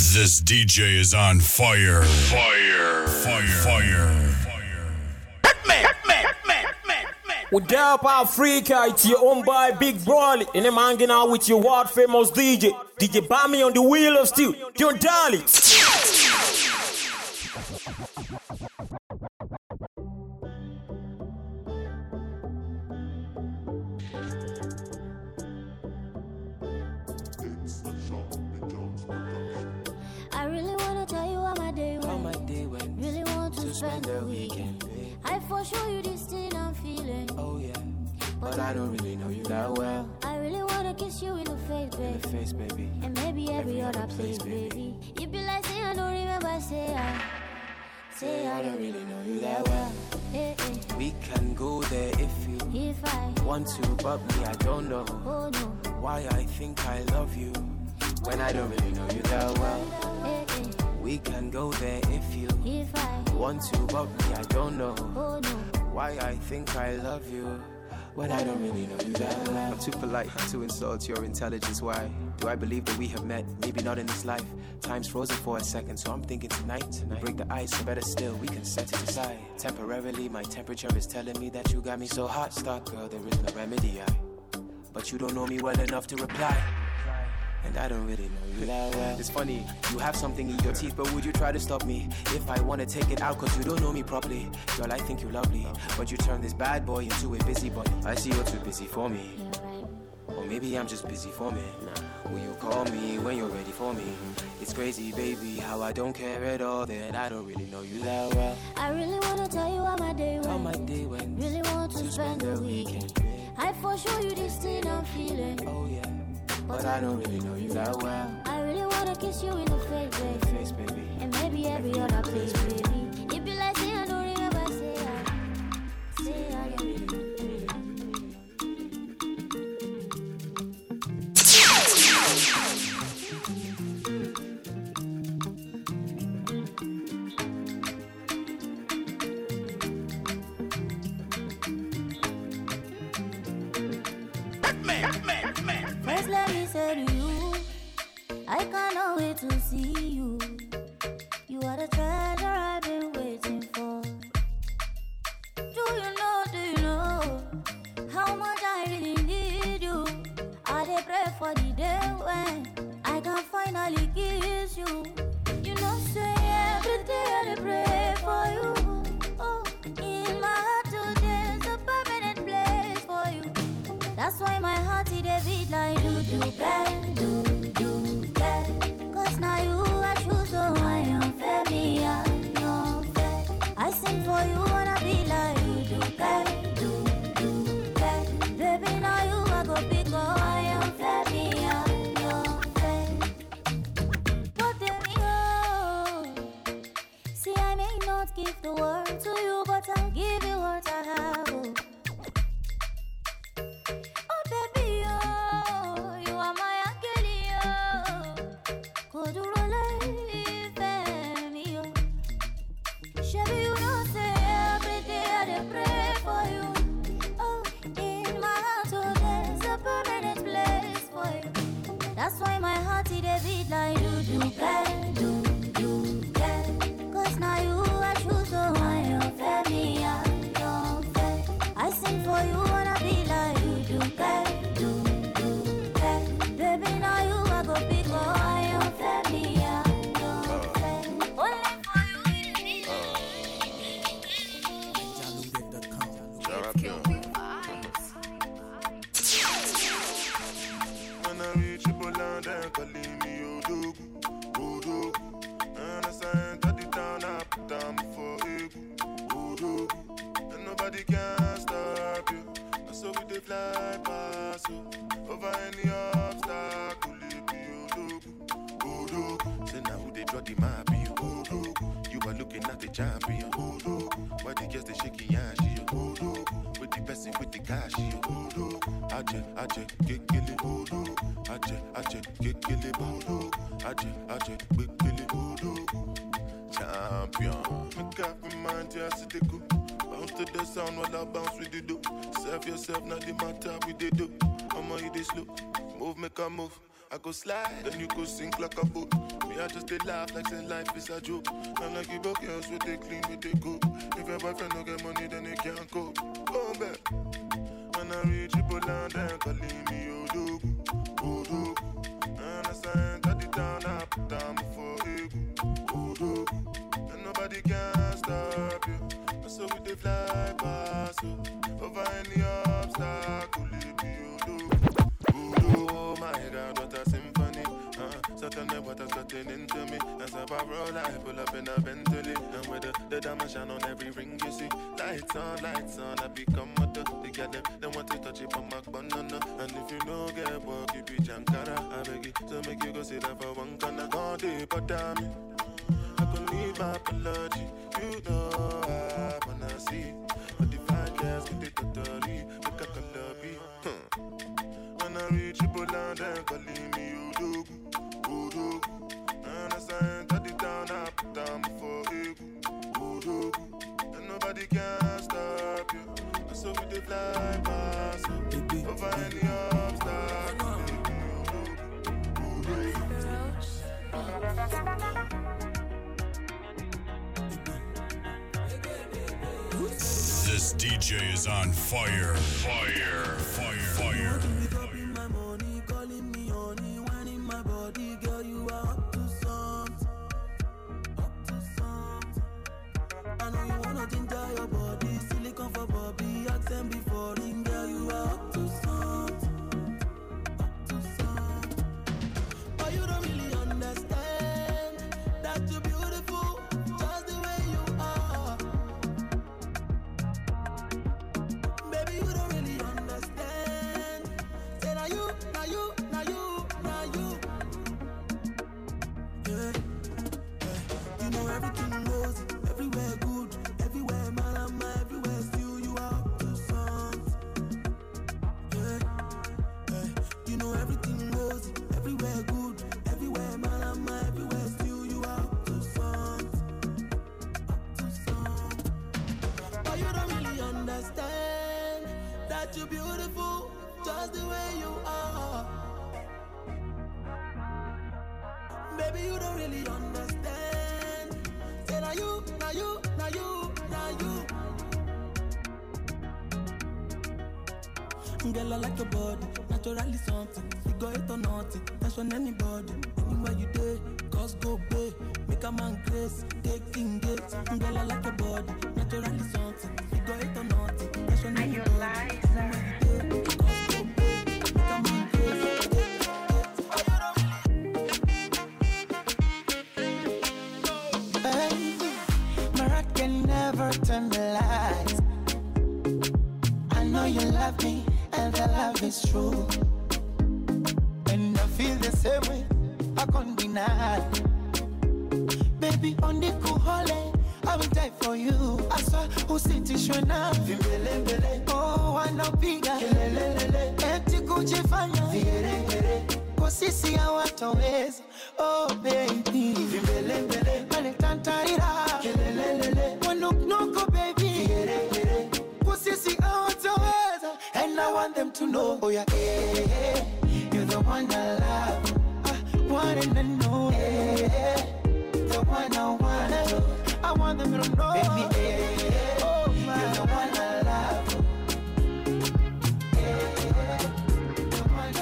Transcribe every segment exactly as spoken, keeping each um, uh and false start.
This D J is on fire. Fire. Fire. Fire. With Delp Africa, it's your own boy Big Broly. And I'm hanging out with your world famous D J. D J Bami on the wheel of steel. Don't darling. I really wanna tell you how my day went. How my day went. Really want to, To spend the weekend. babe. I for sure you this thing I'm feeling. Oh yeah, but I don't really know you that well. I really wanna kiss you in the face, In babe. the face, baby. And maybe every, Every other other place, place, baby. You be like, say I don't remember, say I. Say I don't really know you that well. Hey, hey. We can go there if you If I, want to, but me, I don't know oh no. why I think I love you when I don't really know you that well. Hey, hey. We can go there if you If I, want to, but me, I don't know oh no. why I think I love you when I don't really know you that well. I'm too polite to insult your intelligence. Why do I believe that we have met? Maybe not in this life. Time's frozen for a second, so I'm thinking tonight. We break the ice, or better still, we can set it aside. Temporarily, my temperature is telling me that you got me so hot. Stop, girl, there is no remedy. I, but you don't know me well enough to reply. And I don't really know you that well. It's funny, you have something in your teeth, but would you try to stop me if I want to take it out? Cause you don't know me properly. Girl, I think you're lovely, but you turn this bad boy into a busybody. I see you're too busy for me, You're right. or maybe I'm just busy for me. Will you call me when you're ready for me? It's crazy, baby, how I don't care at all. That I don't really know you that well. I really wanna tell you how my day went. How my day went. Really want to, To spend the weekend. I for sure you this thing I'm feeling. Oh yeah, but I don't really know you that well. I really wanna kiss you in the face, In babe. the face, baby. And maybe every other place, baby. It be like say I don't remember, say I. Say I don't remember. First let me say to you, I cannot wait to see you. You are the treasure I've been waiting for. Do you know, do you know how much I really need you? I dey pray for the day when I can finally kiss you. You know, say every day I dey pray for you. Oh, in my heart today's a permanent place for you. That's why my heart it a beat like do do bang, do do bang. Cause now you I choose, so I am fair, me I am fair. I sing for you wanna be like do do bang, do do bang. Baby now you I go big, oh I am fair, me I am fair. But then me oh, see I may not give the world to you, but I'll give you what I have. Oh. Oh baby, oh, you are my angel, oh. Could you me, oh? Shabby, you know, say every day I dey pray for you. Oh, in my heart, oh, there's a permanent place for you. That's why my heart it a beat like do do bang, do do bang. Cause now you I choose, so I am fair, me I am fair. I sing for you wanna be like do do bang, do do bang. Baby now you I go big, oh I am fair, me I am fair. Only for you it is. When I reach Poland, they're calling me Odogu, Odogu. And as I enter the town, I put down for Egu, Odogu. And nobody can stop you. And so we dey fly past you. Over any obstacle, it be Odogu, Odogu. Say now who they draw the map, you Odogu. You are looking at the champion, Odogu. Why the girls they shaking ass, you Odogu. With the person with the cash, you Odogu. Aje, aje, kekele, Odogu. Aje, aje, kekele, Odogu. Aje, aje, kekele, Odogu. Champion. Make up your mind, just sit the go. Bounce to the sound while I bounce with the do. Serve yourself, not the matter with the do. I'ma eat this slow. Move, make a move. I go slide, then you go sink like a boat. Me, I just did laugh like say life is a joke. I'm like you broke girls with they clean, with they go. If your boyfriend don't get money, then they can't go. Go back. When I reach you, pull down, then calling me Odogu, Odogu. And I sign, cut it down, I put down before Egu, Odogu. And nobody can stop you. And so we they fly past you. Over any obstacle, leave me Odogu. Oh my God, what a symphony. Uh, so tell me what has gotten into me. As I roll, I pull up in a Bentley. And with the, the diamond shine on every ring you see. Lights on, lights on, I become a duck. They get them, they want to touch it from my banana. And if you know get work, you be Jankara. I beg you, so make you go sit down for one corner. All day, but damn it, I could need my apology. You know I wanna see. But the fine girls get it totally. Look at the lobby. Huh. When I reach you, pull down, then calling me Odogu, Odogu. And I sign, cut it down, I put down before Egu, Odogu. And nobody can stop you. And so we dey fly past you. Over any obstacle, Odogu, Odogu. This D J is on fire, fire, fire, fire. Girl, I like your body, naturally something. Figure it or nothing, that's on anybody. Anywhere you day, cause go pay. Make a man grace, taking gates. Girl, I like your body, naturally something. Figure it or nothing, that's on anybody. Anywhere you day, cause go pay. Make a man grace, taking gates. Hey, my heart can never turn the lights. I know you love me. And the love is true. And I feel the same way, I can't deny. Baby, on the cool hole, I will die for you. I saw who sit in Shona. Oh, I know bigger. Eti kujifanya kwa sisi hawatoweza. Oh baby, ale tantarira wanuknuko baby, kwa sisi hawatoweza. And I want them to know, oh yeah, hey, hey, you're the one I love, I want them to know, hey, hey, the one I want, I want them to know, baby, hey, hey, oh, you're the one I love, hey, hey, the one I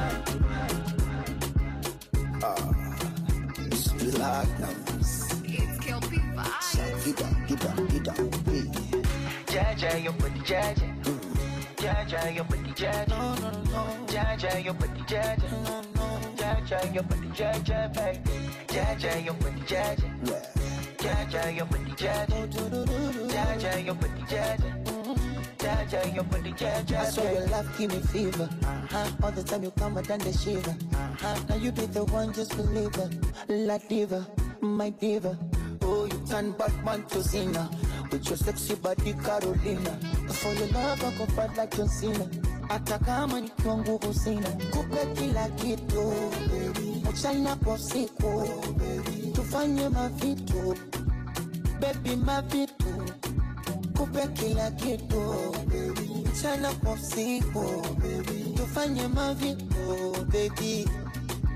want. Ah, it's relax. It's Kelpie Vibes. Get up, get up, get up, hey. Jaja, you put the jaja. Jaja, your body, Jaja. No, no, no. Jaja, your body, Jaja. No, no. Jaja, your body, Jaja, baby. Jaja, your body, Jaja. Jaja, your body, Jaja. Jaja, your body, Jaja. Jaja, your body, Jaja. I saw your love give me fever. Uh-huh. All the time you come and the shiver. Uh-huh. Now you be the one, just believe it. La diva, my diva. Oh, you turn Batman to Zina. With your sexy body, Carolina. For your love, I go fight like John Cena. Hata kama nikiwa nguvu sina, kupe kila kitu, mchana kwa usiku, tufanye mavitu, baby mavitu, kupe kila kitu, mchana kwa usiku, tufanye mavitu, baby.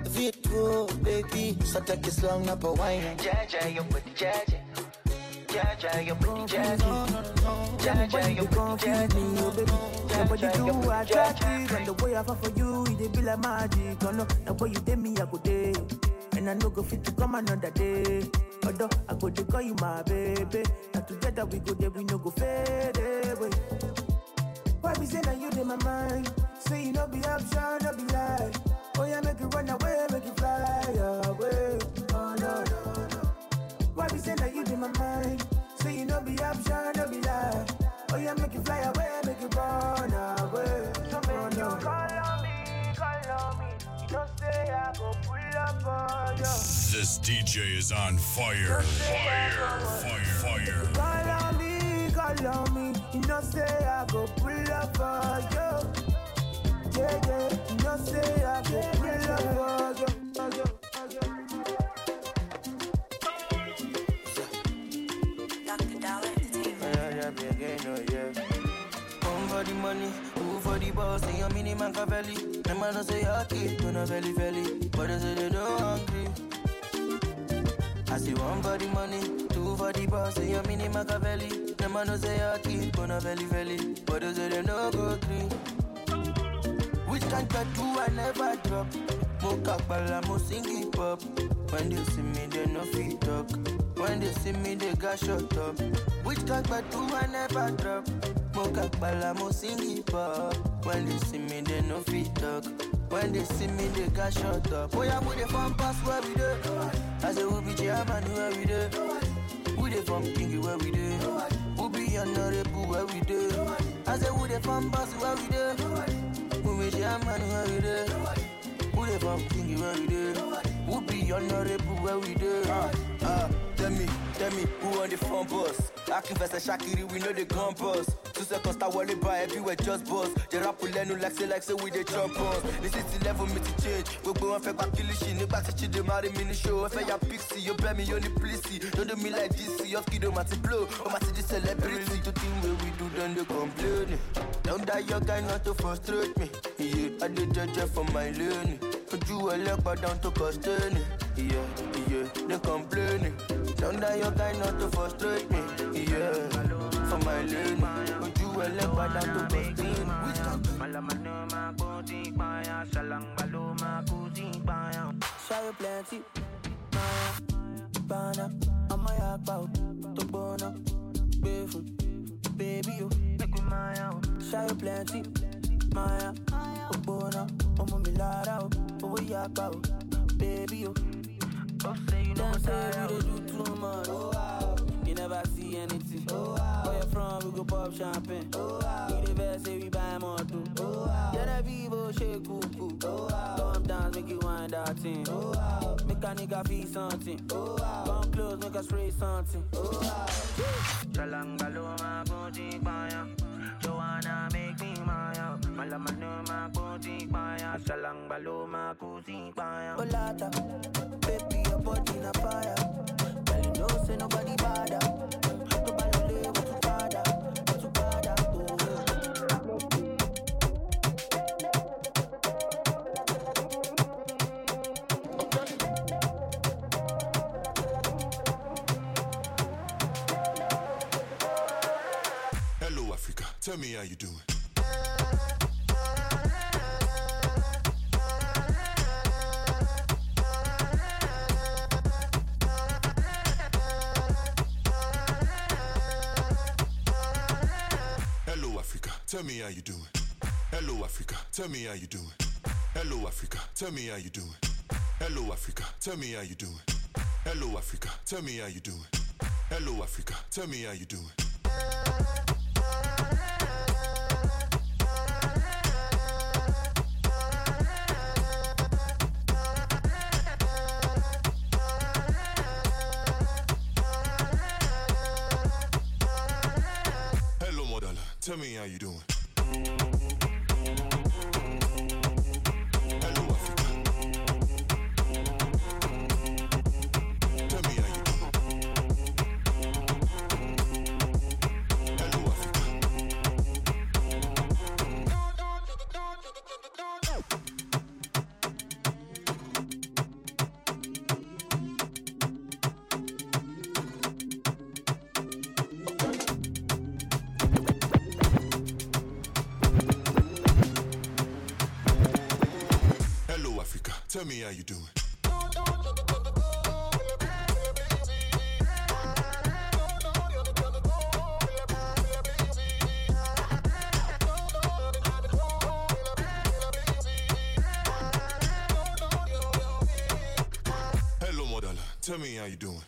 Fit through, baby. So take it slow, not a wine. Jaja, your body, Jaja. Jaja, your body, Jaja. Jaja, your body, Jaja. The way you do attractive, and the way I fall for you, it be like magic. Oh no, the way you take me, I go day, and I no go fit to come another day. Although I go to call you my baby, and together we go there, we no go fade away. Why be saying that you in my mind? Say you no be option, no be lie. Oh yeah, make it run away, make it fly away. Oh no, no, no. Why be saying that you in my mind? Say you no be option, no be lie. Oh yeah, make it fly away, make it run away. So make you call on me, call on me. You don't say I go pull up on you. This D J is on fire. Fire. Fire. Fire. Call on me, call on me. You don't say I go pull up on you. Yeah, yeah. You don't say I go pull up on you. Doctor Dollar Entertainment. Yeah, yeah, be again, oh yeah. One for the money, two for the boss, and your mini Machiavelli. Them man don't say hockey, don't know belly belly, but they say they don't hungry. I see one for the money, two for the boss, and your mini Machiavelli. Them man don't say hockey, don't know belly belly, but they say they don't go green. Which kind of do I never drop? Mocha bala, mo sing hip hop. When they see me, they no fit talk. When they see me, they got shut up. Which kind of do I never drop? Mocha bala, mo sing hip hop. When they see me, they no fit talk. When they see me, they got shut up. Oh yeah, we the fun pass where we do. I say we be chairman where we do. We the fun king where we do. We be honorable where we do. I say we the fun pass where we do. We be chairman where we do. We the fun king where we do. We be honorable where we do. Ah, ah, tell me, tell me who on the front bus? Acting fast and Shakiri, we know the gun boss. Two seconds start worried by everywhere just boss. The rap will learn like say like say we the jump us. This is the level me to change. We go and fake back kill shit. Nigga to cheat the marry me show. If I am pixie, you bear me on the police. Don't do me like this. You have kiddo mati blow. Oh my city celebrity. To think where we do then they complain. Don't die your guy not to frustrate me. Yeah, I did judge for my learning. Put you a leg but down to custody. Yeah, yeah, they complaining. Don't die your guy not to frustrate me. Yeah, for my lane. Put you a leg but down to custody. Shy plenty, Maya, Bana, I'm my about to Bona, Baby, baby, you make me Maya. Shy plenty, Maya, Bona, Omo Milara, Omo Yaka, baby, you. Don't say you know we do too much. Oh, wow. You never see anything. Oh, wow. Where you from? We go pop champagne. Oh, wow. We the best, say we buy more too. Oh, wow. Yeah, the people shake cuckoo. Oh, wow. Come dance, make you wind that thing. Oh, wow. Make a nigga feel something. Oh, wow. Come close, make us spray something. Oh, wow. Chalang baloma booty fire. Joanna make me maya. Malama no ma booty fire. Chalang baloma booty fire. Olata, baby your body na fire. Girl you know say nobody bother. Go balole what you bother, what you bother. Hello, Africa. Tell me how you doing. Hello, Africa. Tell me how you doing. Hello, Africa. Tell me how you doing. Hello, Africa. Tell me how you doing. Hello, Africa. Tell me how you doing. Hello, Africa. Tell me how you doing. Hello, Africa. Tell me how you doing. Hello, Modala. Tell me how you doing. Hello, Africa. Tell me how you doing. Hello, Africa. Tell me how you doing. Hello, Modala. Tell me how you doing.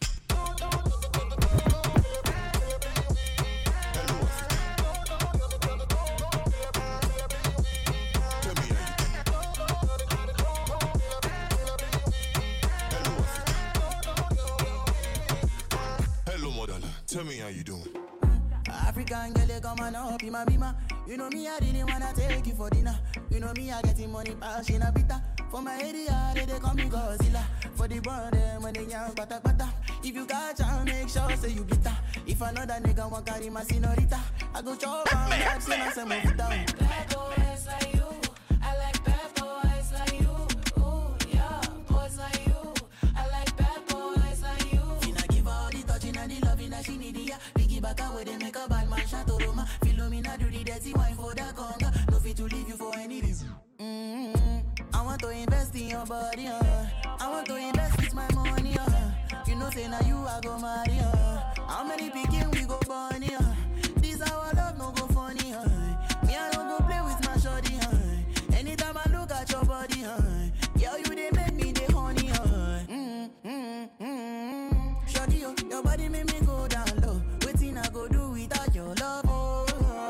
Tell me how you doing. African girl, come on up, be my bima. You know me, I didn't wanna take you for dinner. You know me, I getting money, passion, a bitter. For my area, they, they call me Godzilla. For the brand, when they young, pata pata. If you catch her, make sure say you bitter. If another nigga want carry my senorita, I go chop on that, see myself move it down. Bad boys like you, I like bad boys like you. Ooh, yeah, boys like you, I like bad boys like you. Finna give all the touching and the loving that she need, yeah. Biggie back away, they make a bad man shot to Roma. Philomena do the dirty wine for that conga. No fit to leave you for any reason. Mm-hmm. I want to invest in your body, uh. I want to invest with my money, uh. You know, say now you I go marry, uh. How many begin we go born, uh. This our love no go funny, uh. Me I don't go play with my shorty, uh. Anytime I look at your body, uh. Girl, you they make me the honey, uh. Mm-hmm, mm-hmm. Shorty, uh, your body make me go down low. Waiting I go do without your love, oh.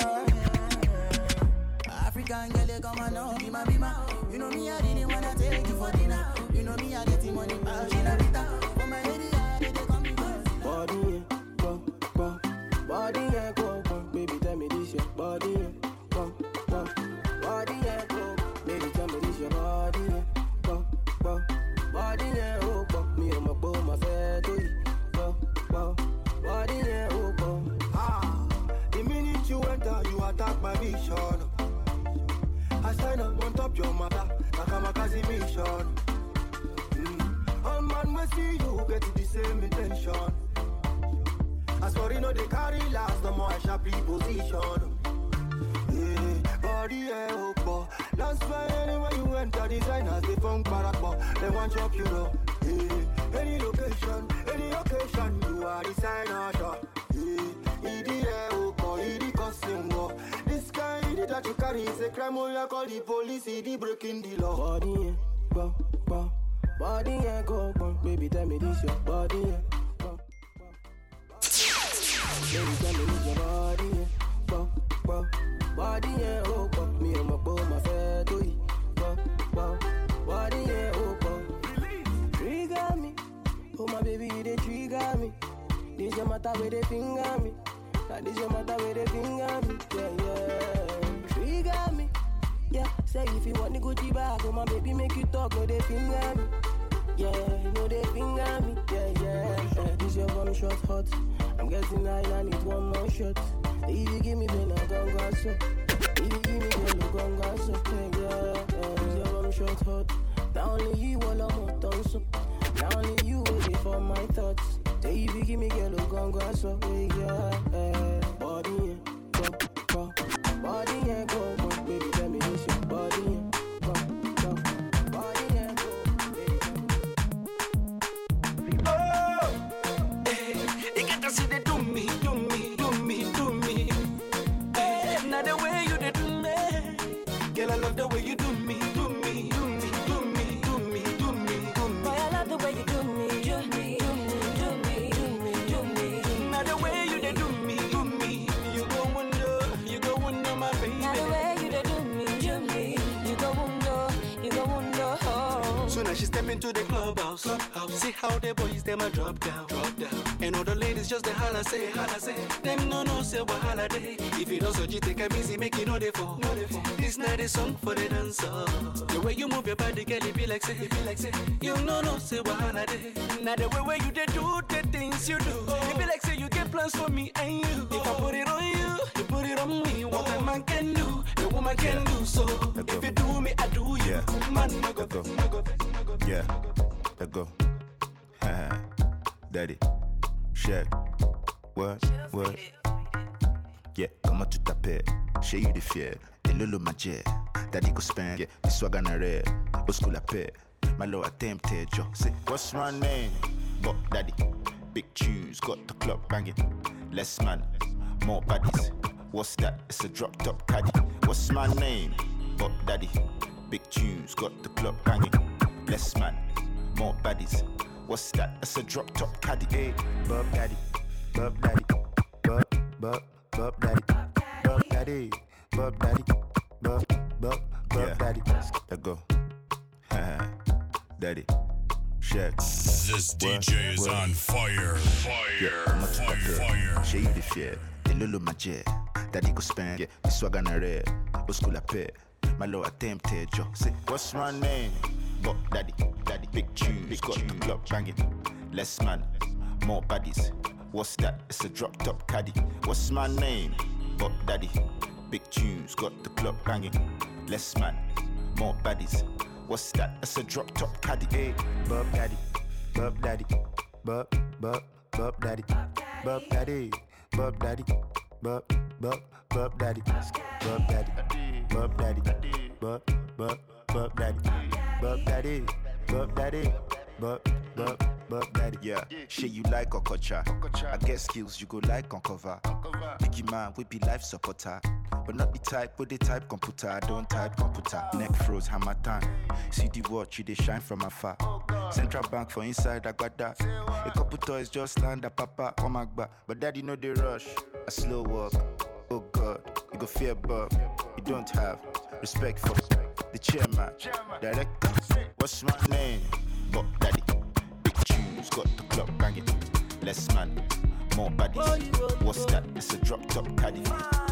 African girl, come on now, be my, be my. You know me, I didn't wanna take you for dinner. You know me, I getting money, passion, a bitter. For my area, they they come me first. Body, yeah, go, go. Body, yeah, go, go. Baby, tell me this, your body, yeah, go, go. Body, yeah, go. Baby, tell me this, your body, yeah, go, go. Body, yeah, oh, go. Me and my boy, my fat, go, go. Body, yeah, oh, go. Ah, the minute you enter, you attack my vision. I sign up on top your mother, Nakamakazi mission. Mm. All man will see you get the same intention. As for you know they carry last, the more I sharp position. Yeah, body yeah, oh, that's why anywhere you enter, designers they funk parakbo. They want your pure. Yeah, any location, any occasion, you are designer shop. Yeah, idi yeah, oh, idi costume. This kind that you carry is a crime. Oh, you call the police, idi breaking the law. Body yeah, go, go. Body yeah, go, go. Baby, tell me this your body yeah, go, go. Baby, tell me this your body yeah, go, go. Body yeah, oh, go. Me and my boy, my fat, go, go. Body yeah, oh, go. Trigger me, oh my baby, you dey trigger me. This your matter where they finger me. Now this your matter where they finger me. Yeah, yeah. Trigger me. Yeah, say if you want the Gucci bag, oh my baby make you talk, no they finger me. Yeah, no they finger me. Yeah, yeah. yeah. This your one shot hot. I'm getting high, I need one more shot. If you give me then I gon' go so. If you give me then I gon' go so. Yeah, yeah. This your one shot hot. Not only you all I'm on done so. Not only you waiting for my thoughts. Say if you give me girl, oh gon' go so. Yeah, yeah. Body yeah, go, go. Body yeah, go, go. Baby, tell me this your body yeah, go, go. Body yeah, go, baby. Oh, hey, you get to see they do me, do me, do me, do me. Hey, now the way you they do me, girl, I love the way you do me, do me, do me, do me, do me, do me, do me. Boy, I love the way you do me, do me, do me, do me, do me, do me. Now the way you they do me, do me, you go wonder, you go wonder, my baby. Now the way you they do me, do me, you go wonder, you go wonder. Oh. So now she step into the clubhouse, clubhouse. See how the boys them a drop down, drop down. And all the ladies just the holla say, holla say. Them no no say what holiday. If you don't so you take a easy, make it no they fall. No they fall. This night is song for the dancer. The way you move your body, girl, it be like say, it be like say. You no no say what holiday. Now the way where you they do the things you do, it be like say you get plans for me and you. If I put it on you, you put it on me. What a man can do, the woman can do. So if you do me, I do you. Yeah. Man, I go, go. I go. Yeah, let go. Daddy, check. What, what? Yeah, comment tu t'appelles? Chez you de fier. Et lolo ma jet. Daddy go spend. Yeah, the swag on a red. Au school la paix. My little attempted yo. Say, what's my name? Buck Daddy. Big tunes, got the club banging. Less man, more baddies. What's that? It's a drop top caddy. What's my name? Buck Daddy. Big tunes, got the club banging. Less man, more baddies. What's that? It's a drop top caddy. Hey, Bob Daddy, Bob Daddy, Bob, Bob, Bob Daddy, Bob Daddy, Bob Daddy, Bob, Bob, Bob Daddy. Let's go. Daddy. Check. This D J what, is what? on fire. Fire. Yeah, fire. Fire. She the shit. The lulu maje. Daddy go spend. Yeah, the swag on the red. Go school a pay. My low attempted yo. Say, what's my name? Buck Daddy. Daddy. Big tunes. Big got tune. The club banging. Less man. More baddies. What's that? It's a drop top caddy. What's my name? Buck Daddy. Big tunes. Got the club banging. Less man. More baddies. What's that? It's a drop top caddy. Hey, Bob Daddy, Bob Daddy, Bob, Bob, Bob Daddy, Bob Daddy, Bob Daddy, Bob, Bob, Bob Daddy, Bob Daddy, Bob Daddy, Bob, Bob, Bob Daddy, Bob Daddy, Bob Daddy, Bob, Bob, Bob Daddy. Yeah, shit you like Okocha. I get skills you go like on cover. Biggie man, we be life supporter. But not the type, but the type computer. I don't type computer. Neck froze, hammer time. See the watch, you they shine from afar. Central bank for inside, I got that. A couple toys just land at papa, oh my god. But daddy know they rush. A slow walk. Oh god, you go fear Bob. You don't have respect for the chairman, director. What's my name? Buck Daddy. Big tunes, got the club banging. Less man, more baddies. What's that? It's a drop top caddy.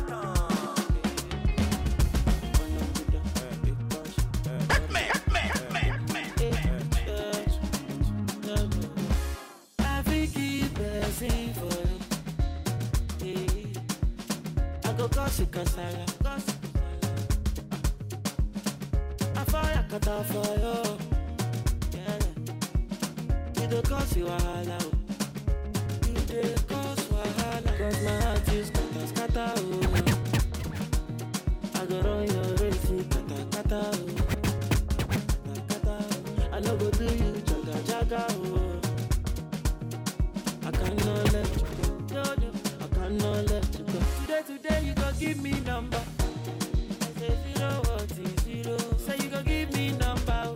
Cause I I fire cut off for you. Yeah, you don't cause you wahala. You don't cause wahala. Cause my heart is scatter scatter. I go run your race, kata kata. I no go do you jaga jaga. I cannot let you go. Yo, yo, I cannot let you go. Today, today you go give me number. I say zero, what is zero? Say you go give me number.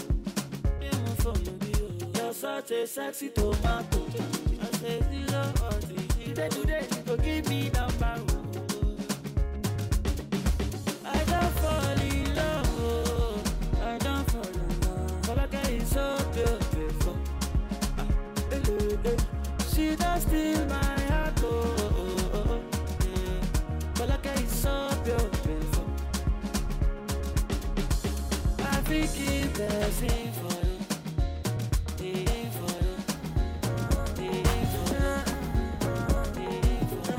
You're such a sexy tomato. I say zero, what is zero? Today, today you go give me number. I don't fall in love. I don't fall in love. All I get is so beautiful. She does steal my heart. Oh. So beautiful. I think it's the same for you. Same for you. Same for you. Same for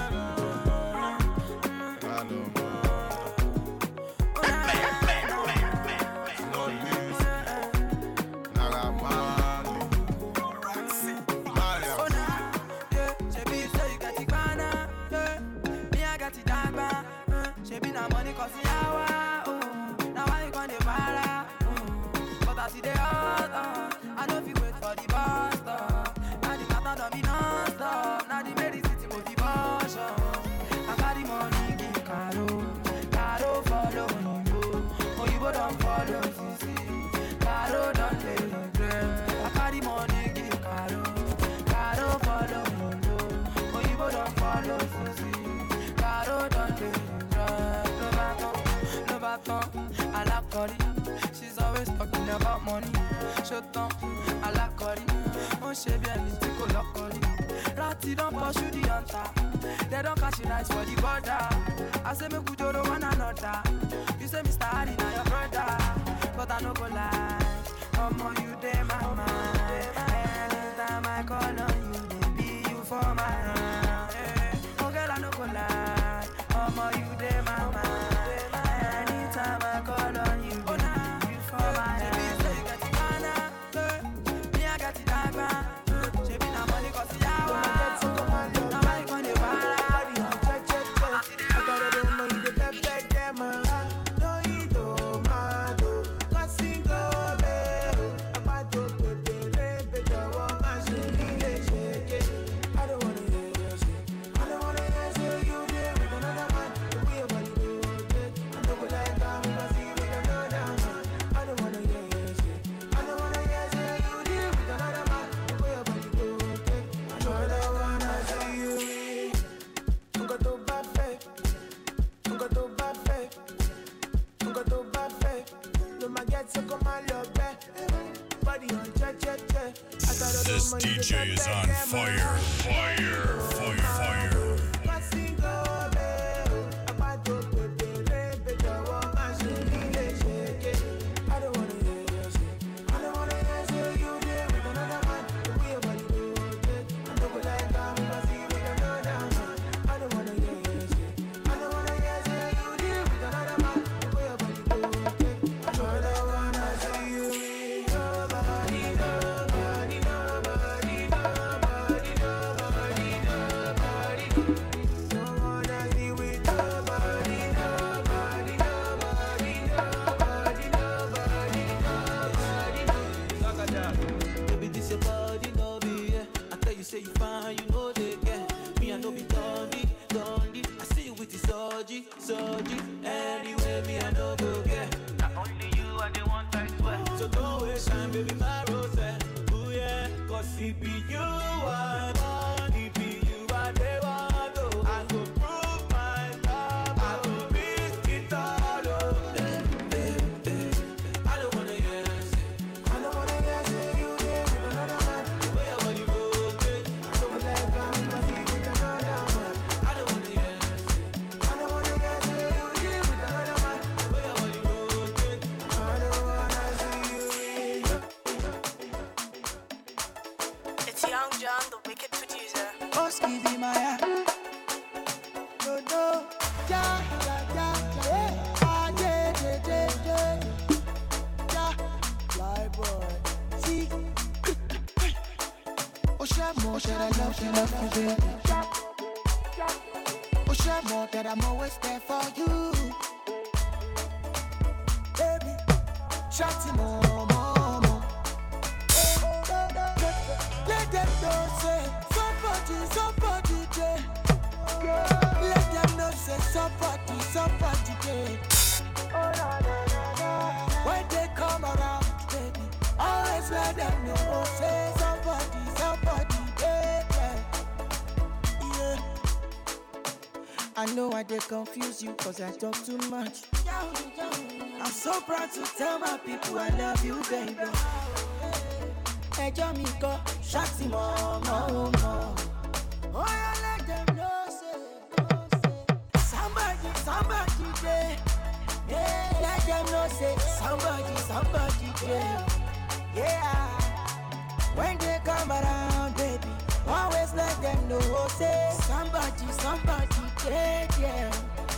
She's always talking about money. Shut up, I like curry. Oh, she be any tickle like curry. Ratty don't pursue the hunter. They don't catch you nice for the border. I say me good to one another. You say Mister Harry, now your brother. But I no go lie. Come on, you day my mind. Anytime I call on you, they be you for my hand. Oh girl, I no go lie. Come on, you day my mind. Anytime I call on you, oh nah, you for my hand. You got the banana, me I got the dagger. She be na money 'cause the hour. Now I on the bar. I gotta do money to pep back them. No, you don't mind. 'Cause you go there. This D J is on fire, fire, fire, fire. Confuse you cause I talk too much. I'm so proud to tell my people I love you, baby. Hey, Jamaica, Shakti, mama, oh, mama. Oh, I let them know, say, somebody, somebody, there. Yeah, let them know, say, somebody, somebody, there. Yeah, when they come around, baby, always let them know, say, somebody, somebody, there, yeah.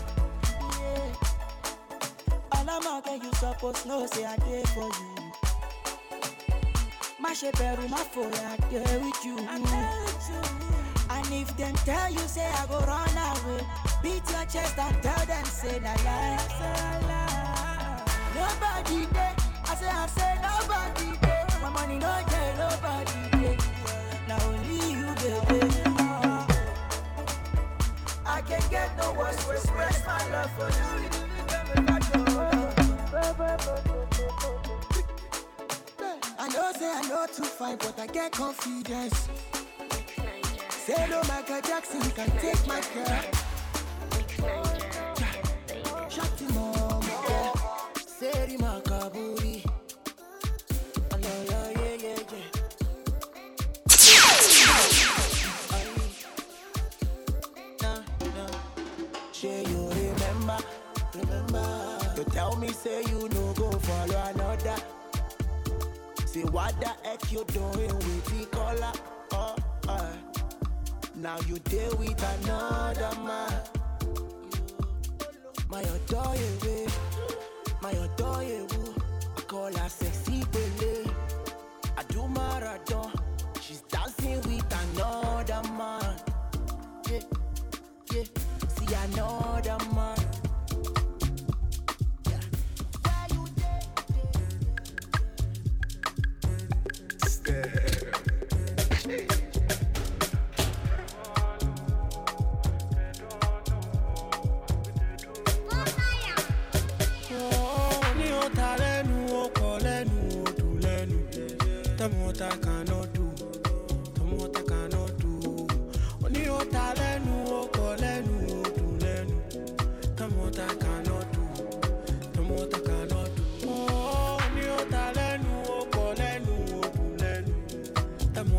Mama, can you suppose know, say I did for you. My shepherd, my fool, I dare with you. And if them tell you, say I go run away, beat your chest and tell them, say la la. Nobody there, I say, I say nobody there. My money no there, nobody there. Now only you, baby. I can't get no words to express my love for you. I know, say I know too fine, but I get confidence. Say no, Michael Jackson can take my girl. Shut him on, say the Makaburi. Yeah, yeah, yeah, yeah. Nah, nah. Say you remember, remember. You tell me, say you no go follow another. Say what the heck you doing with the color? Oh, uh. Now you deal with another man. My adore you, my adore you. I call her sexy baby. I do marathon. She's dancing with another man. Yeah, yeah. See another man.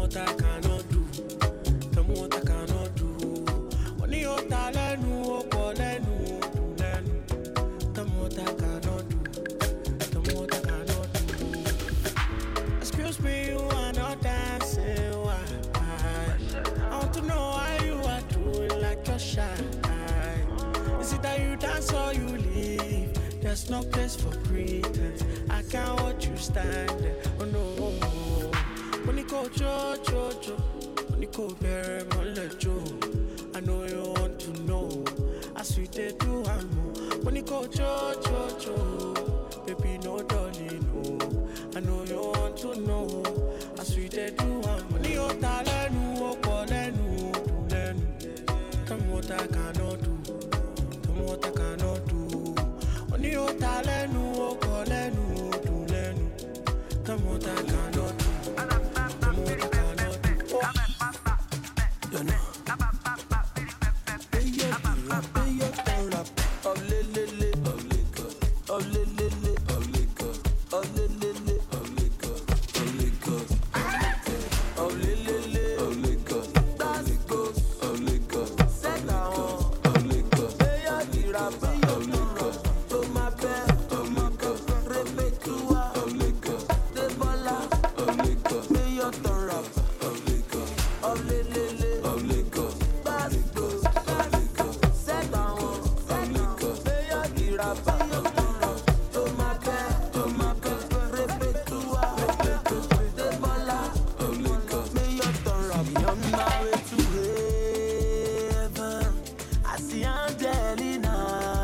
what I cannot do. Tell me what I cannot do. When you talent, no calling, no do. Tell me what I cannot do. Tell me what I cannot do. Excuse me, you are not dancing. Why? I want to know why you are doing like you're shy. Is it that you dance or you leave? There's no place for pretense. I can't watch you standing. Oh no. When you go jo jo jo, when you go very much jo. I know you want to know. I sweet they do and more. When you go jo jo jo, baby no darling no. I know you want to know. I sweet they do and more. When you talent no, calling no, do lenu. Tell me what I cannot do. Tell me what I cannot do. When you talent no, calling no, do lenu. Tell me what I cannot do. Tell me what I cannot do. Oh. You know. Pay your rap, pay your rap. Oh le le le, oh le god, oh le le le, oh le god, oh le le le, oh le god, oh le god, oh le le le, oh le god, oh le god, oh le god, set down, oh le god, pay your rap, pay your rap. Oh my bad, oh my god, repeat to her, oh le god, the bola, oh le god, pay your rap, oh le god, oh le le le, oh le god, bass goes, oh le god, set down, oh le god, pay your rap, pay your rap. Oh my bad, oh my god, repeat to her, the bola, oh le god, pay your rap. On my way to heaven, I see Angelina.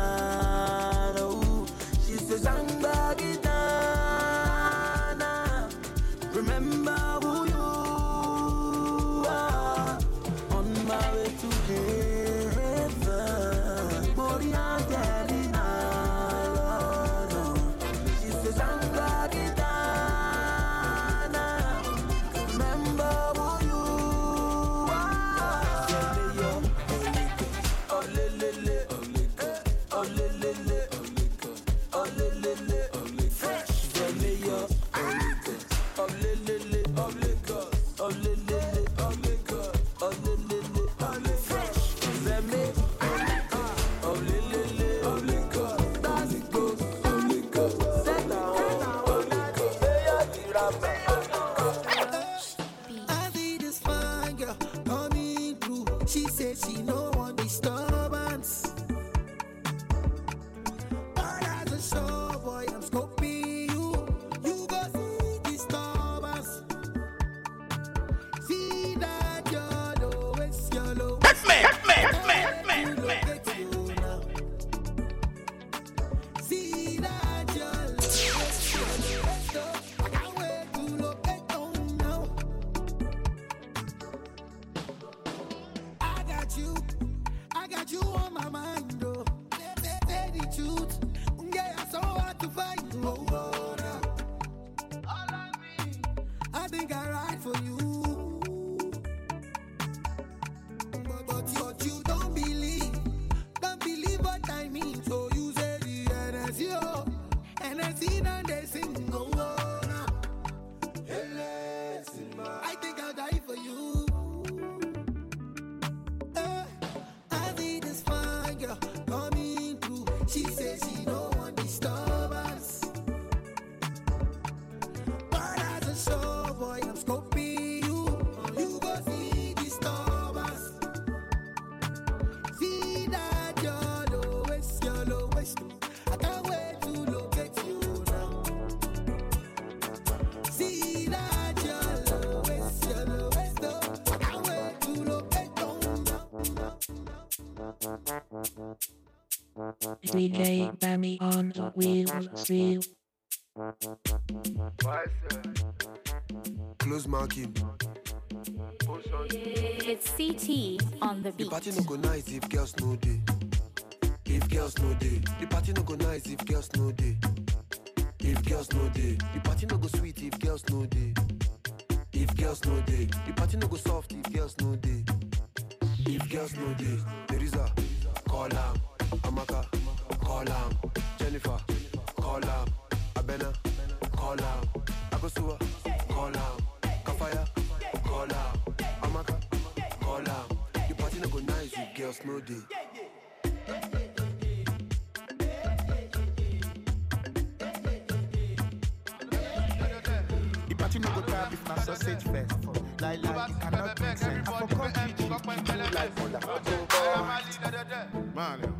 She says I'm back in Ghana. Remember who you are. On my way to heaven, Body Angelina. She says I'm back in Ghana. Remember who you are. Oh le le le, oh le le, oh le le le, oh le le. Oh le le le, oh le fresh, the mayor, oh le good, oh le le le, oh le good, oh le le le, oh le good, oh le le le, oh le fresh, the mayor, oh le le le, oh le good, that's good, oh le good, set down, oh le good, mayor, the rapper. I see this fine girl coming through. She said she no want disturbance. But as a show boy, I'm scoping you. You go see disturbance. See that your lowest, your lowest. That's me, that's me, that's me, that's me, that's me. See that your lowest, your lowest. oh. I can't wait to locate you now. I got you, I got you on my mind, oh. Say, say, say the truth. Yeah, I'm so hard to find. Oh, oh, nah. All of me, I think I ride for you. But, but, but you don't believe, don't believe what I mean. So you say the N S C, oh, N S C, now they sing. Oh, oh, nah. I think I'll die for you. Eh, I see this fine girl coming through. She says she don't want disturbance. But as a show boy, I'm scoping you. You go see disturbance. See that your lowest, your lowest. I can't wait to locate you now. See that your lowest, your lowest. oh. I can't wait to locate you now. D J Bammy on the wheels, wheel. Close marking. It's C T on the The beat. party no go nice if girls no day. If girls no day, the party no go nice if girls no day. If girls no day, the party no go sweet if girls no day. If girls no day, the party no go soft if girls no day. If girls no day, Teresa, call am, Amaka, call am, Jennifer, call am, Abena, call am, Akosua, call am, Kafaya, call am. else no day. The party no go tap if na sausage fest. Like like it cannot make sense. For country, G, do like for that. Man,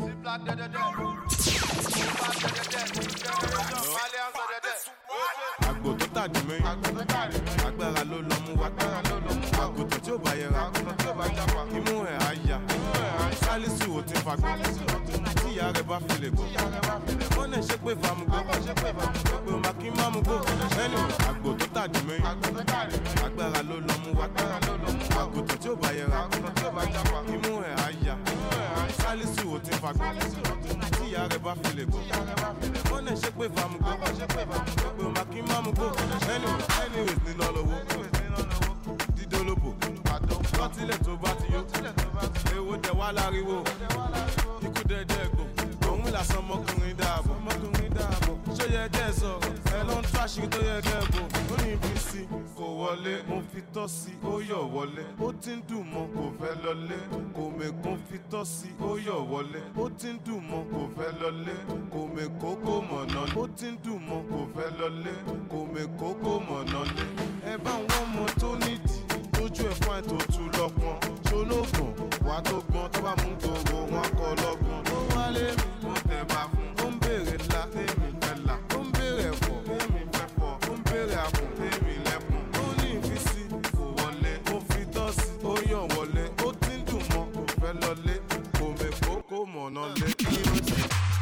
àgbò tó tàdí mẹ́yìn agbára ló lọ mú wá àgùntàn tí ó bá yẹra imú ẹ̀ á yá sálísù ò ti fagbó tí ìyá rẹ̀ bá fi lè gbó wọ́n lè ṣe pé fàmùgbó pé o máa kí má mú gbó ẹnu àgbò tó tàdí mẹ́yìn agbára ló lọ mú wá àgùntàn tí ó bá yẹra imú ẹ̀ á yá sálísù ò ti fagbó tí ìyá rẹ̀ bá fi lè gbó wọ́n lè ṣe pé fàmùgbó pé o máa kí má mú gbó ẹnu anyways nínú ọlọ́wọ́ dídólóbò lọ́tílẹ̀ tó bá ti yó èwo dẹ̀ wá láriwo ikú dẹ̀dẹ̀ gbò òun làsán ọmọkùnrin dáàbò ṣó yẹ dẹ́ sọ̀rọ̀ ẹ ló ń tó àṣírí tó yẹ kẹ́ bò ó ní ibi sí kò wọlé mo fi tọ́ sí ó yọ̀ wọlé ó ti ń dùn mọ́ kò fẹ́ lọlé kò mẹ́kún fi tọ́ sí ó yọ̀ wọlé ó ti ń dùn mọ́ kò fẹ́ lọlé kò mẹ́kó kò mọ̀nà ó ti ń dùn mọ́ kò fẹ́ lọlé kò mẹ́kó kò mọ̀nà lé ẹ bá wọn mọ tó nídìí lójú ẹ̀ fún àìtó tu lọ́pọ̀n ṣolóògùn wà tó gbọ́n tó bá mú gbogbo wọn kọ lọ́gbọ̀n ó wálé mi mo tẹ̀ bá fún ó ń béèrè ńlá tèmi fẹ́ là ó ń béèrè ẹ̀fọ́ tèmi fẹ́ fọ́ ó ń béèrè àpò tèmi lẹ́kùn ó ní ìfisí kò wọlé ó fi tọ́ sí ó yàn wọlé ó ti ń dùn mọ́ kò fẹ́ lọlé kò mẹ́kó kò mọ̀nà lé kí ló ti.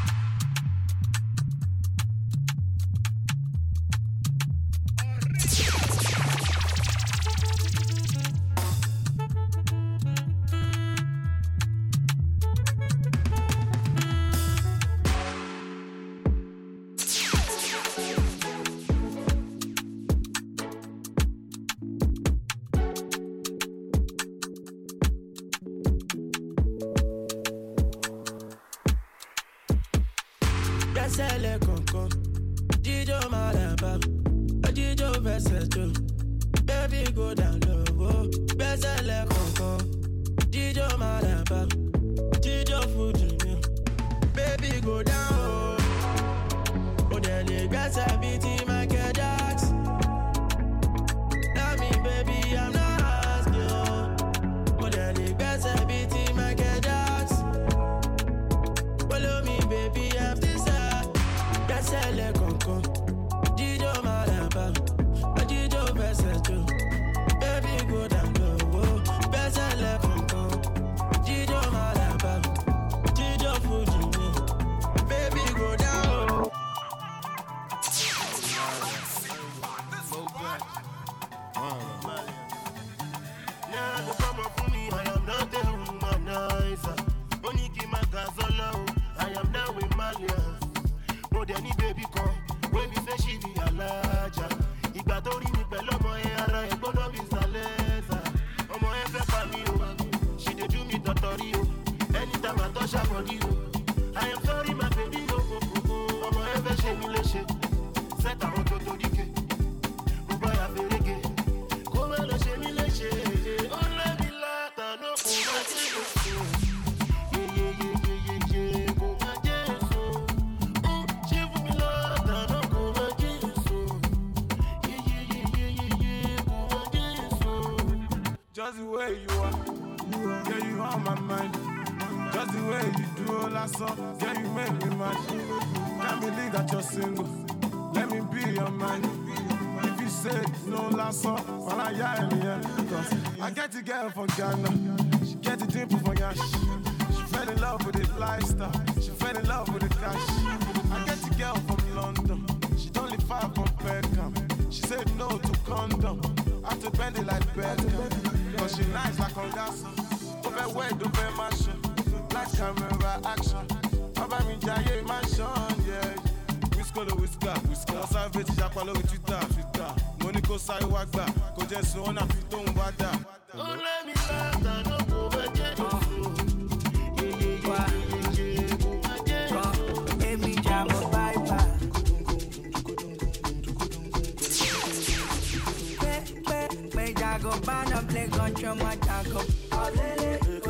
Sẹ́lẹ̀ kankan, jíjó máa dàbà, jíjó fẹsẹ̀ jò, baby go down low. Sẹ́lẹ̀ kankan, jíjó máa dàbà, jíjó fújì mi, baby go down low. Ó dẹ̀ lè gbẹ́sẹ̀ bíi ti Michael Jackson. Tell me baby I'm not asking you. Ó dẹ̀ lè gbẹ́sẹ̀ bíi ti Michael Jackson. Follow me baby after sẹ́lẹ̀ kankan, jíjó máa dàbà, jíjó fẹsẹ̀ jò, baby go down low. Sẹ́lẹ̀ kankan, jíjó máa dàbà, jíjó fújì mi, baby go down low. Now the summer for me, I am not a womanizer. Only keep my gas on low, I am now with Malians. Any baby come, when we say she be a larger. Ìgbà tó rí mi pẹ̀lú ọmọ ẹ ara ẹ gbọ́dọ̀ bí sàlẹ́sà. Ọmọ ẹ fẹ́ pa mí o, she dey do me tọ̀tọ̀rí o. Anytime I touch her body o, I am sorry my baby o. Ọmọ ẹ fẹ́ ṣe mí léṣe, set àwọn tó torí ké. Mo bá ya fèrègé, kó má lọ ṣe mí léṣe. Ó lẹ́bi látàná kò má jẹ́ òṣù. Just the way you are, yeah, you on my mind. Just the way you do all that song, yeah, you make me mad. Can't believe that you're single. Let me be your man. If you say no last song, well, I yeah, yeah. Cause I get a girl from Ghana, she get a dimple from Yash. She fell in love with the lifestyle, she fell in love with the cash. I get a girl from London, she don't live far from Peckham. She said no to condom, I have to bend it like Beckham. Cause she nice like Congasso, over way do pay mansion, black camera action. Baba mi jaye mansion, yeah. Whisker the whisker, whisker. Wọ́n sáré ti japa lórí Twitter, Twitter. Mo ní kó sáré wá gbà, kó jẹ́ sùn ọ́nà fi tóun wá dà. Ó lé mi látàná kò bẹ́ jẹ́ òṣù. Wá èmi jà mọ́ báyìí. Pé pé pé jago bá náà play control my jago. Ọ̀lẹ́lẹ̀ wá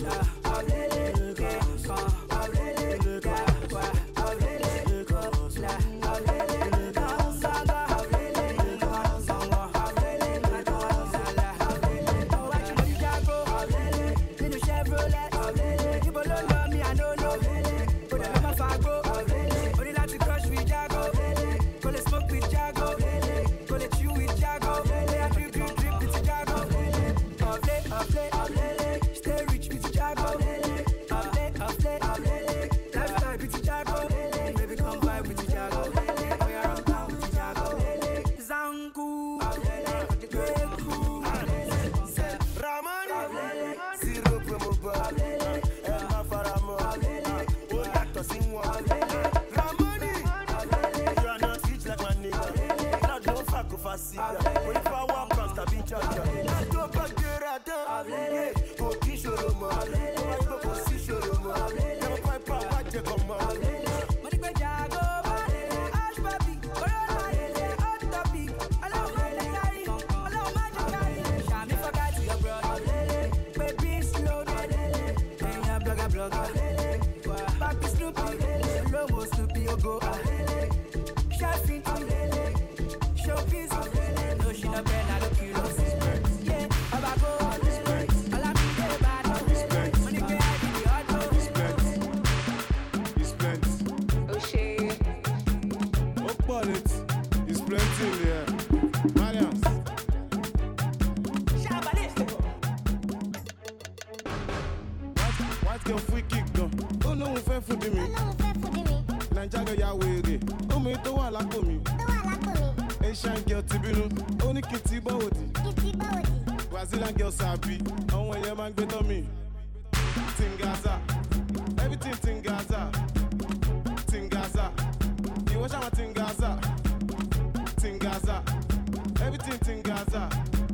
Brazilian girl sabi, and when your man better me, Tingaza, everything Tingaza, Tingaza, you watch out Tingaza, Tingaza, everything Tingaza,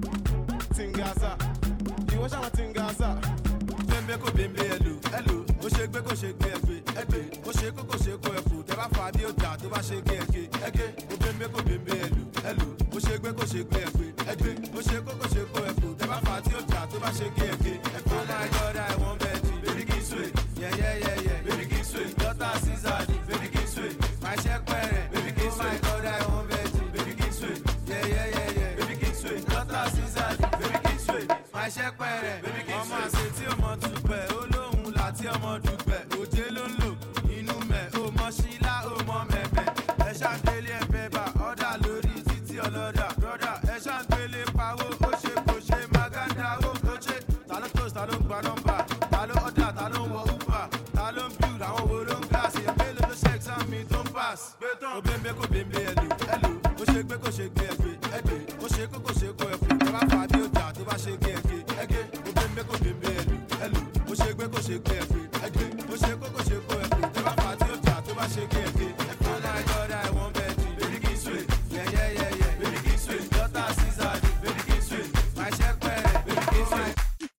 Tingaza, you watch out Tingaza. Bembe ko bembe hello, hello, o shake be ko shake be egbe, egbe, o shake ko shake ko efu, te ba fa bi o ja, to ba shake ege, ege, o bembe ko bembe hello, hello, o shake be ko shake be egbe, egbe, o shake ko shake ko efu, te ba fa ti o ja, to ba shake ege, ege. Oh my God, I want Betty, baby give sweet, yeah yeah yeah yeah, baby give sweet, daughter Caesar, baby give sweet, my shake pere, baby give sweet. Oh my God, I want Betty, baby give sweet, yeah yeah yeah yeah, baby give sweet, daughter Caesar, baby give sweet, my shake pere, baby give sweet. Mama say ti o mo dúpẹ́, Ọlọ́hun láti ọmọ dúpẹ́, òjé ló ń lò inú mẹ́, ó mọ sílá, ó mọ mẹ́mẹ́, ẹ ṣàgbélé ẹ bẹ́ bá ọ̀dà lórí títí ọlọ́dà, brọ́dà, ẹ ṣàgbélé pawó, ó ṣe kò ṣe maganda, ó ó ṣe, ta ló toast, ta ló ń gba nọ́mbà, ta ló ọ̀dà, ta ló ń wọ uber, ta ló ń build, àwọn wo ló ń gas, èèyàn mélòó ló ṣe exam mi tó ń pass, ó bẹ́ẹ̀ kó bẹ́ẹ̀ ẹlò, ẹlò, ó ṣe gbé kó ṣe gbé ẹgbẹ́, ẹgbẹ́, ó ṣe kó kó ṣe kó ẹ̀fọ́, ẹ bá fà á bí ó jà tó bá ṣe gé ẹgbẹ́, ẹgbẹ́, ó bẹ́ẹ̀ kó bẹ́ẹ̀ ẹlò, ẹlò, ó ṣe gbé kó ṣe gbé ẹgbẹ́, ẹgbẹ́, ó ṣe kó kó ṣe kó ẹ̀fọ́, ẹ bá fà á tí ó jà tó bá ṣe gé ẹgbẹ́, ẹgbẹ́. Oh my God, I want Betty, baby give sweet, yeah yeah yeah yeah, baby give sweet, daughter Caesar, baby give sweet, my check pere, baby give sweet.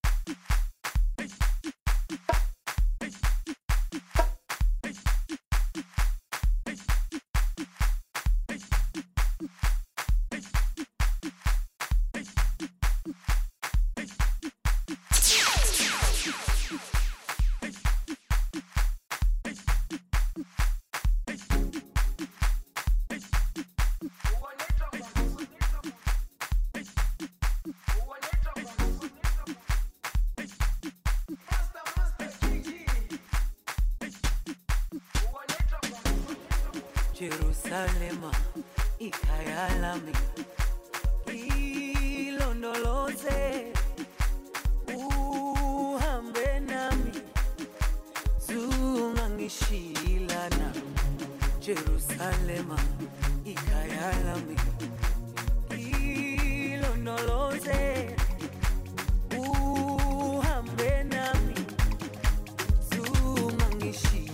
Jerusalema ikayalami ilondoloze uhambe nami zungangishilana Jerusalema ikayalami ilondoloze uhambe nami zungangishilana.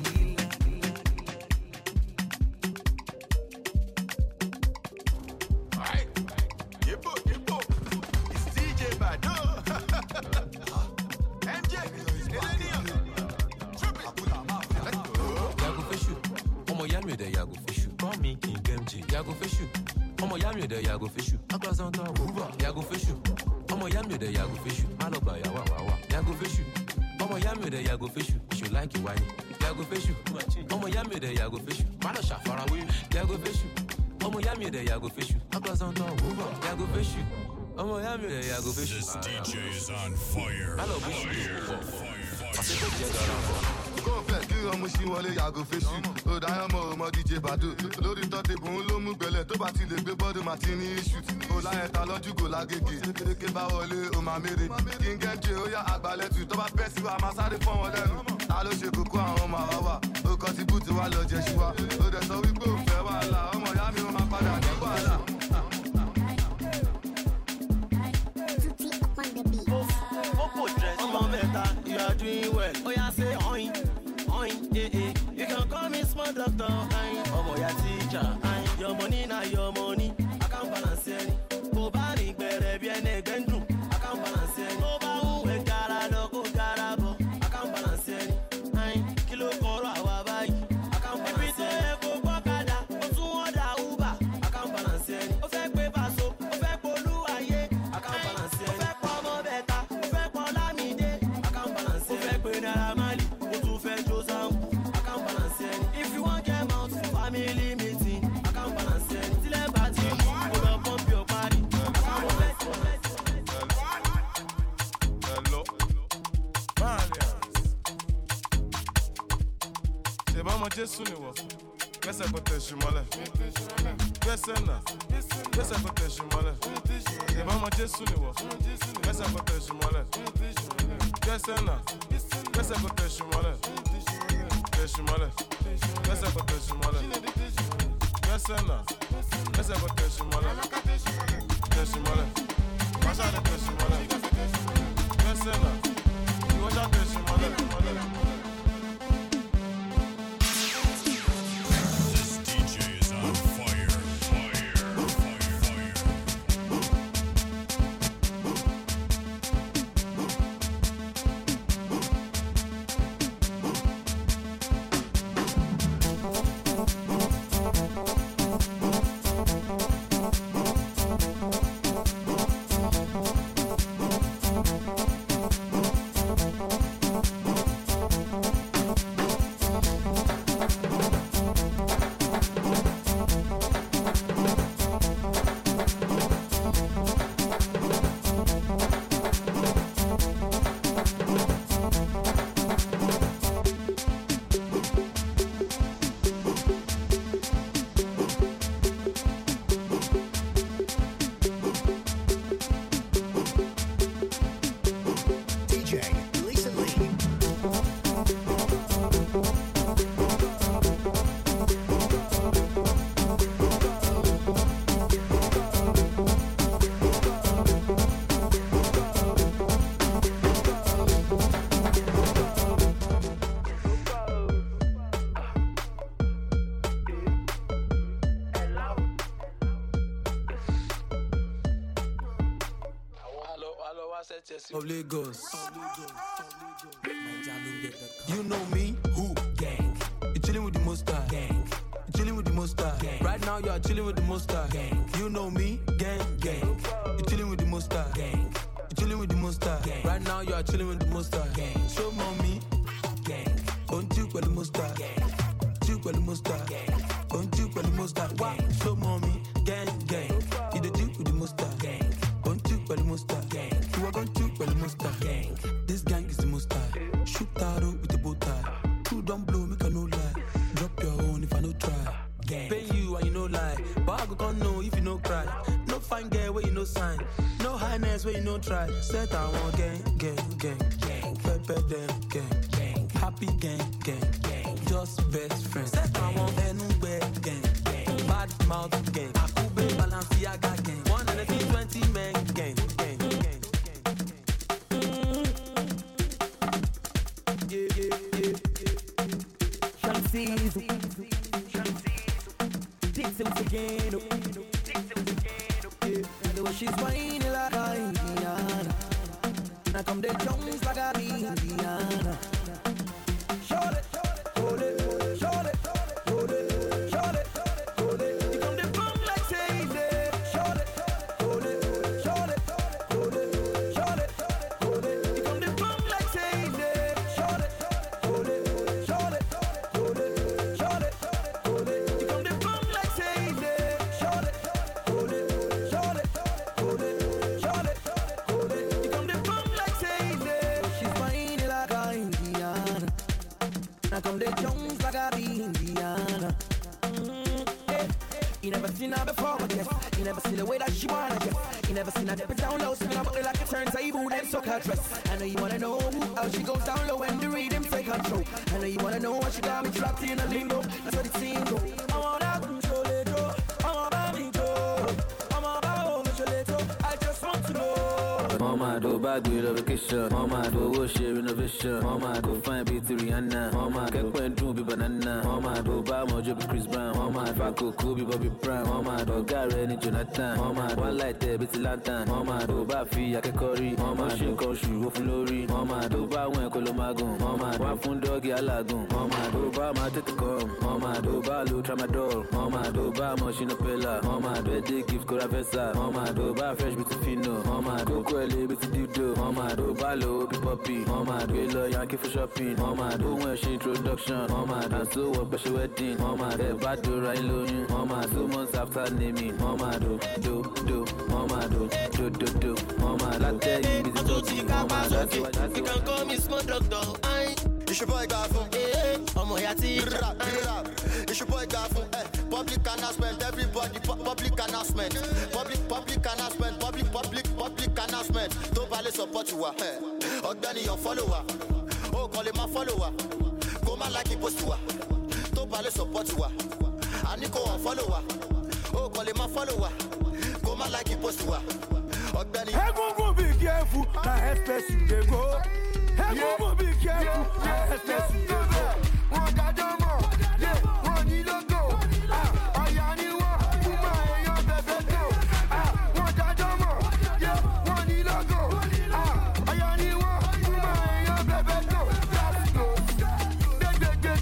Yago fishu, ọmọ ya mi de yago fishu. Agbazanta Uber, yago fishu. Ọmọ ya mi de yago fishu. Maloba ya wa wa wa. Yago fishu, Ọmọ ìyá mi ò dẹ̀ yàgò fẹ́ṣù, ṣù láìkì wáyé. Yàgò fẹ́ṣù, ọmọ ìyá mi ò dẹ̀ yàgò fẹ́ṣù. Má lọ ṣàfarawé. Yàgò fẹ́ṣù, ọmọ ìyá mi ò dẹ̀ yàgò fẹ́ṣù. Agbazan tán wò bọ̀. Yàgò fẹ́ṣù, ọmọ ìyá mi ò dẹ̀ yàgò fẹ́ṣù. This D J is on fire. Má lọ bú ṣù pọ̀. Àṣekọ̀ jẹ́ dára bọ̀. Kó fẹ́ kí ọmọ ṣí wọlé yàgò fèsì. Ó dáyọ̀ mọ́ ọmọ D J Bado. Lórí tọ́tẹ̀bù ń ló mú gbẹlẹ̀ tó bá ti lè gbé bọ́dù máa ti ní iṣu. Ó láyẹ̀ ta lọ́jú kò lágége. Kékeré bá wọlé ó máa mérè. Kí n gẹ́jẹ́ ó yá àgbálẹ̀tù tó bá bẹ́ sí wa máa sáré fọ́n wọn lẹ́nu. Ta ló ṣe kókó àwọn ọmọ àwa wà? Ó kọ́ ti búùtù wa lọ jẹ ṣíwá. Ó dẹ̀ sọ wípé ò fẹ́ wàhálà. Ọmọ ìyá mi ó máa padà ní wàhálà. Ọmọ mẹ́ta, you are doing well. Oh yeah, say oin, oin, eh eh. You can call me small doctor, oin. Ọmọ ya teacher, oin. Your money na your money, I can't balance any. Kò bá ní gbẹ̀rẹ̀ bí ẹni ẹgbẹ́ ń dùn, I can't balance any. Kò bá ń wẹ̀ kára lọ kó kára bọ̀, I can't balance any. Oin, kí ló kọ́rọ̀ àwa báyìí? I can't balance any. Ibi tó yẹ kó gbọ́kadà, ó tún ọ̀dà Uber, I can't balance any. Ó fẹ́ pé Paso, ó fẹ́ polú ayé, I can't balance any. Ó fẹ́ pọ̀ ọmọ bẹ́ta, ó fẹ́ pọ̀ Lámídé, I can't balance any. Ó fẹ́ pé Naira Marley, ó tún fẹ́ jó Sambu, I can't balance any. If you wan get mouth for family meeting, I can't balance any. Tilẹ̀ bá ti mú, kó lọ pump your body, I can't balance any. Hello, Malians. Ṣé bá ọmọ Jésù ni wọ̀? Gbẹ́sẹ̀ kò tẹ̀sí mọ́lẹ̀. Gbẹ́sẹ̀ náà. Gbẹ́sẹ̀ kò tẹ̀sí mọ́lẹ̀. Ṣé bá ọmọ Jésù ni wọ̀? Gbẹ́sẹ̀ kò tẹ̀sí mọ́lẹ̀. Gbẹ́sẹ̀ náà. Gbẹ́sẹ̀ kò tẹ̀sí mọ́lẹ̀. Tẹ̀sí mọ́lẹ̀. Gbẹ́sẹ̀ kò tẹ̀sí mọ́lẹ̀. Gbẹ́sẹ̀ náà. Gbẹ́sẹ̀ kò tẹ̀sí mọ́lẹ̀. Tẹ̀sí mọ́lẹ̀. Máṣá ni tẹ̀sí mọ́lẹ̀. Gbẹ́sẹ̀ náà. Ìwọ́jà tẹ̀sí mọ́lẹ̀. D J is on fire, fire, fire, fire. Of Lagos. You know me, who? Gang. You chilling with the Monster. Gang. You chilling with the Monster. Right now you are chilling with the Monster. Gang. You know me, gang, gang. You chilling with the Monster. Gang. You chilling with the Monster. Right now you are chilling with the Monster. Gang. Show mommy, gang. Don't you with the Monster. Gang. You with the Monster. Gang. Don't you with the Monster. Why? Show mommy, gang, gang. You the Duke with the Monster. Gang. Don't you with the Monster. Gang. You are going to well the Monster gang. This gang is the Monster. Shoot Taro with the bow tie. Two don't blow, make a no lie. Drop your own if I no try. Gang. Pay you and you no lie. But I go can't know if you no cry. No fine girl where you no sign. No highness where you no try. Set I want gang, gang, gang, gang. Pepper them, gang, gang. Happy gang, gang, gang. Just best friends. Set I want anywhere, gang, gang. Bad mouth gang. Akube Balenciaga gang. One and a few twenty men gang, gang, gang. Shamsizu, Dixie once again. The way she's whining like a Indiana. Now come the drums like a Indiana. Show it, show it, show it, show it, show it, show it. You come the drum like say it. Show it, show it, show it, show it, show it, show it. You come the drum like say it. come the Jones like I be Indiana. Mm, hey, you never seen her before, but yes. You never seen the way that she wanna guess. You never seen her dip it down low, spin her body like a turntable, then suck her dress. I know you wanna know how she goes down low when the rhythm take control. I know you wanna know what she got me trapped in a limbo. That's what it seems go. I wanna control it, oh. I wanna be Joe. I'm about to let go. I just want to know. Mama do bag with a vacation. Mama do worship innovation. Mama do find B to Rihanna. Mama get when do be banana. Mama do buy mojo be Chris Brown. Mama if I could cool be Bobby Brown. Mama do Gary and Jonathan. Mama one light there be lantern. Mama do buy fee I can curry. Mama she come shoe off lorry. Mama do buy when Colomagon. Mama one fun doggy alagon. Mama do buy my tete come. Mama do buy low tramadol. Mama do buy machine pella. Mama do a gift Coravesa. Mama do buy fresh bit fino. Mama do quelle bit dildo. Mama do buy low be puppy. Mama do a Yankee for shopping. Mama do when she introduction. Mama do so what but she wedding. Mama do bad do right low. Mama two months after naming. Mama do do do. Mama do do do do. Mama la tell you be the Mama that's what that's You can call me small doctor. I It's your boy Gafu. Eh, I'm a yati. It's your boy Gafu. Eh, public announcement, everybody. Pu- public announcement. Public, public announcement. Public, public, public announcement. Don't balance support you. Eh, Ogbeni your follower. Oh, call him my follower. Go man like he post you. Don't balance support you. Aniko a follower. Oh, call him my follower. Go man like he post you. Ogbeni. Hey, go go be careful. Now express you they go. Hey, go go be careful. Now express you they go. One gadomo, yeah, one ilogo. Ah, ayani wa, kuma eyan bebe go. Ah, one gadomo, yeah, one ilogo. Ah, ayani wa, kuma eyan bebe go. Let's go. Get get get.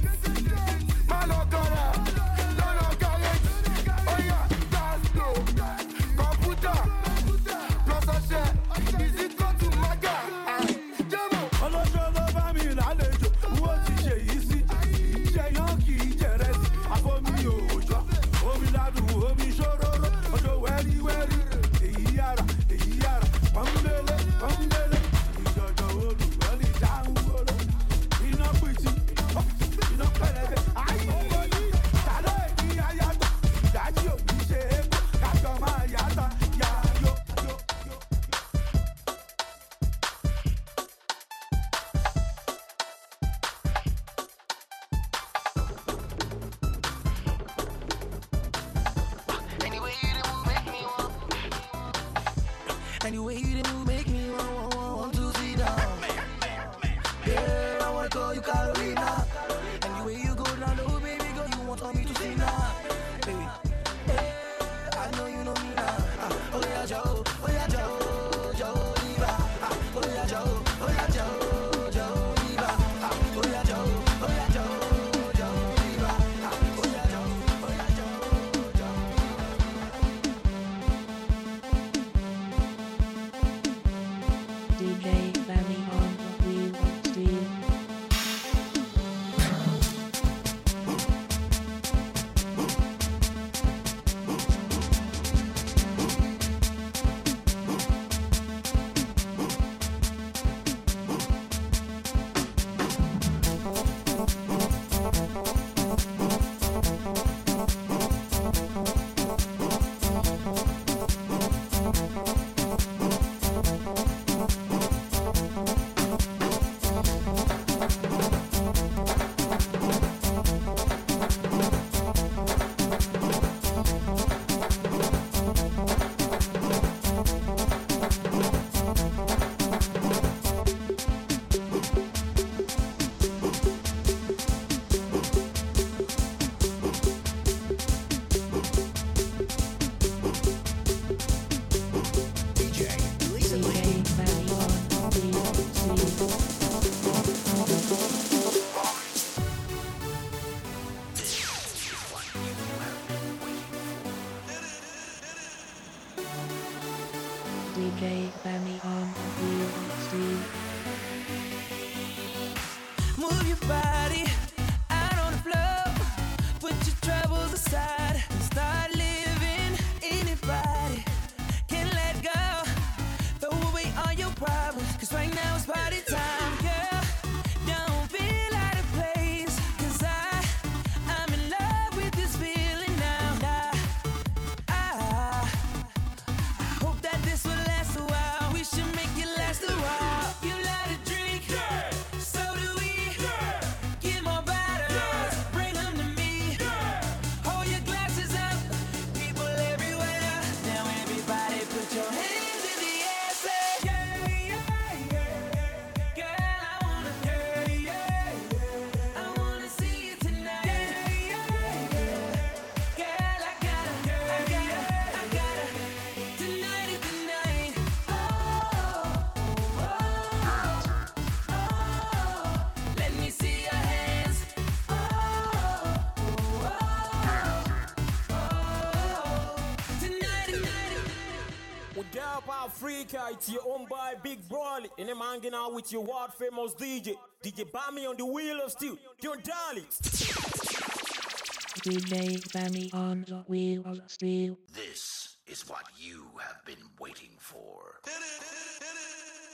Malokora, lono garage. Oh yeah, let's go. Computer, plus a share. Is it go to my guy? Ah, demo. Ọlọ́jọ́ ló bá mi lálejò, wọ́n ti ṣe yìí sí. Ṣẹ̀yàn kì í jẹ̀rẹ̀sì, àfomi òòjọ́. Omi ládùn, omi ṣòróró, ọjọ́ wẹ́rí wẹ́rí. Èyí yára, èyí yára, pọ́nbélé, pọ́nbélé. Ìjọ̀jọ̀ olùwẹ́lì dáhùn gbòòrò. Iná pìtì, iná pẹ̀lẹ́bẹ̀. Ayé yìí, tàlẹ́ èyí ayáta. Ìdájí òbí ṣe é kó, kájọ máa yáta, yá yó, yó, yó. Anyway, you didn't make me want. Anyway, you didn't make me want, want, want, want to sit down. Yeah, I wanna call you Carolina. Anyway, you go down low, baby girl, you want me to sing now. Hey, hey, I know you know me now. Ah, oh yeah, Joe, oh yeah, Joe, Joe, Diva. Ah, oh yeah, Joe, oh yeah, Joe, Joe, Diva. Ah, oh yeah, Joe, oh yeah, Joe, Joe, Diva. Ah, oh yeah, Joe, oh yeah, Joe, Joe. D J Bammy on the wheel stream. D J Bammy on the wheel stream. Move your body out on the floor. Put your troubles aside. Start living. Anybody can let go. Throw away all your problems. Cause right now it's party time, girl. Don't feel out of place. Cause Africa, it's your own boy Big Broly. And I'm hanging out with your world famous D J. D J Bami on the wheel of steel. Don't darling. D J Bami on the wheel of steel. This is what you have been waiting for.